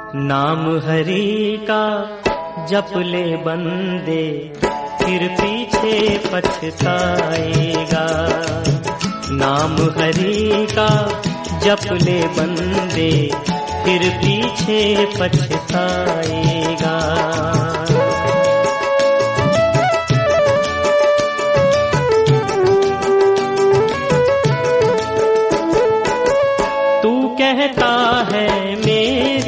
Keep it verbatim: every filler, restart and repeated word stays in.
नाम हरि का जप ले बंदे, फिर पीछे पछताएगा। नाम हरि का जप ले बंदे, फिर पीछे पछताएगा। तू कहता है मेरे